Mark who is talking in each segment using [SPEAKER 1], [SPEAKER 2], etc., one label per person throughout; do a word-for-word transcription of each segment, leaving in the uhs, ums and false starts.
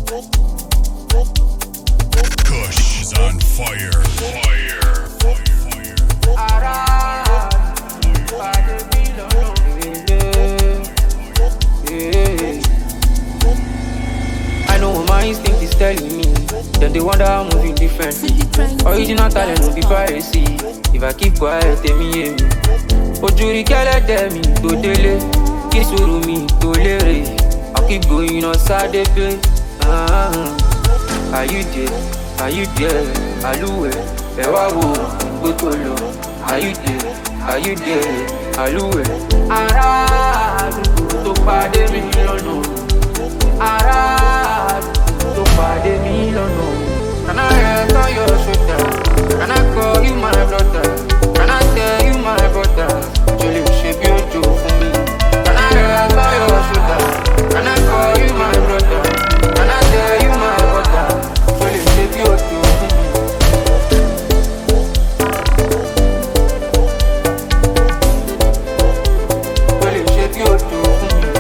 [SPEAKER 1] Kush is on fire. Fire. Fire.
[SPEAKER 2] I know what my instinct is telling me. Then they wonder I'm moving differently. Original talent will be piracy. If I keep quiet, tell me hear me. Ojuri kele tell me to dele. Kisuru me to lere. I'll keep going on Saturday. Ah, are you there? Are you there? Aluwe, Ewawo, Gotolo. Are you there? Are you there? Aluwe. Ara, to pade mi lono. Ara, to pade mi lono. Can I rest on your shoulder? Can I call you my brother? Can I tell you my brother? Jolly shape your joke for me. Can I rest on your shoulder? Can I call you my brother? Can I tell you my brother? Jolly shape your joke for me. Jolly shape your joke for me.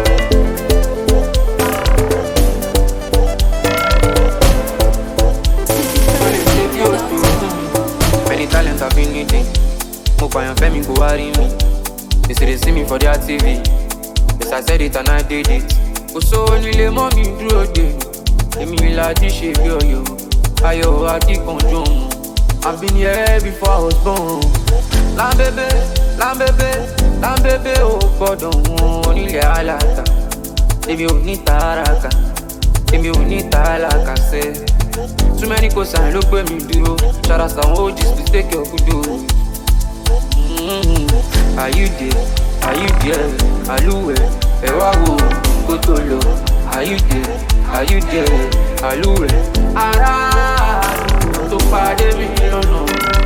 [SPEAKER 2] Jolly shape your joke for me. Many talents I've been needing. Mo pa yan femi go worry me. They say they see me for their T V. Yes, I said it and I did it. Kò sówó nílé mọ́ mi dúró dè mí. Èmi láti ṣe bí ọyọ. Ayọ̀ akíkanjú ọ̀hún. I've been here before I was born. Lámbébé, lámbébé, lámbébé ò gbọ́dọ̀ wọn onílẹ̀ aláta. Èmi ò ní tààràkà, èmi ò ní tààlàkà sẹ́. Too many cosign ló gbé mi dúró. Shout out some O Gs, please take your kudo. Mm-hmm. Are you there? Are you there? Aluwe, Ewawo, Gotolo. Are you there? Are you there? Aluwe. Ara, to pade mi lono.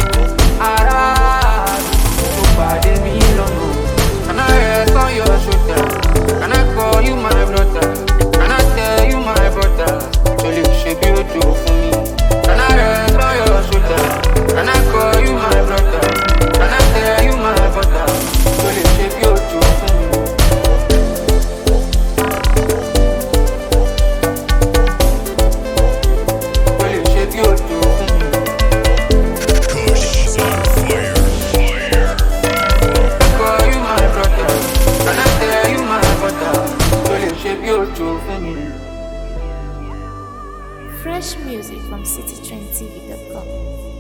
[SPEAKER 2] Ara, to pade mi lono. Can I rest on your shoulder? Can I call you my brother? Can I tell you my brother? Jolly shape your joke for me. Can I rest on your shoulder? Can I call you my brother? Can I tell you my brother? Jolly shape your joke for me. Jolly shape your joke for me.
[SPEAKER 1] Kush is on fire. Fire.
[SPEAKER 2] Can I call you my brother? Can I tell you my brother? Jolly shape your joke for me.
[SPEAKER 3] Fresh music from city trend t v dot com.